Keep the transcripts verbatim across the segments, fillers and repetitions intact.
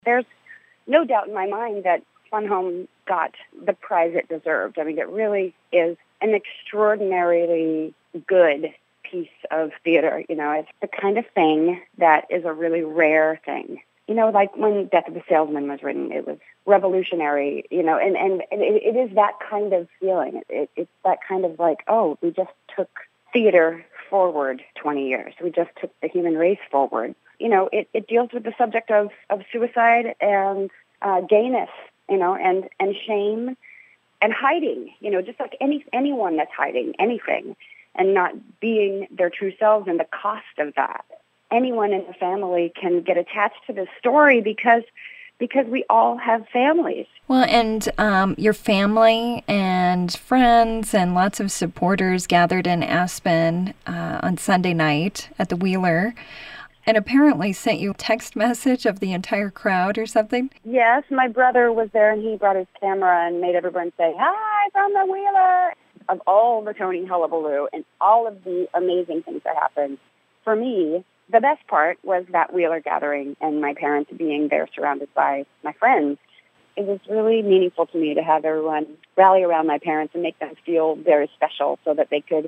There's no doubt in my mind that Fun Home got the prize it deserved. I mean, it really is an extraordinarily good piece of theater. You know, it's the kind of thing that is a really rare thing. You know, like when Death of a Salesman was written, it was revolutionary, you know, and, and, and it, it is that kind of feeling. It, it, it's that kind of like, oh, we just took theater forward twenty years. We just took the human race forward. You know, it, it deals with the subject of, of suicide and uh, gayness, you know, and, and shame and hiding, you know, just like any anyone that's hiding anything and not being their true selves and the cost of that. Anyone in the family can get attached to this story because because we all have families. Well, and um, your family and friends and lots of supporters gathered in Aspen uh, on Sunday night at the Wheeler and apparently sent you a text message of the entire crowd or something. Yes, my brother was there and he brought his camera and made everyone say, "Hi from the Wheeler." Of all the Tony hullabaloo and all of the amazing things that happened, for me, the best part was that Wheeler gathering and my parents being there surrounded by my friends. It was really meaningful to me to have everyone rally around my parents and make them feel very special so that they could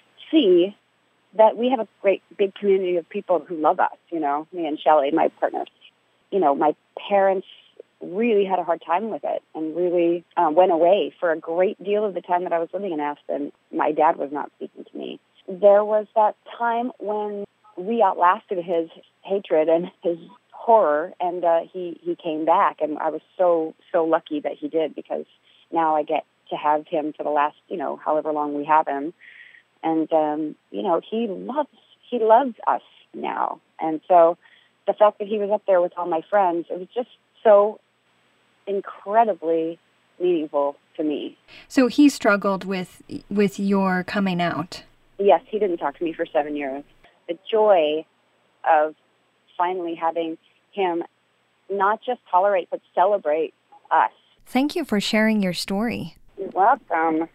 see that we have a great big community of people who love us, you know, me and Shelley, my partner. You know, my parents really had a hard time with it and really uh, went away for a great deal of the time that I was living in Aspen. My dad was not speaking to me. There was that time when we outlasted his hatred and his horror, and uh, he, he came back, and I was so, so lucky that he did, because now I get to have him for the last, you know, however long we have him. And, um, you know, he loves, he loves us now. And so the fact that he was up there with all my friends, it was just so incredibly meaningful to me. So he struggled with with your coming out. Yes, he didn't talk to me for seven years. The joy of finally having him not just tolerate, but celebrate us. Thank you for sharing your story. You're welcome.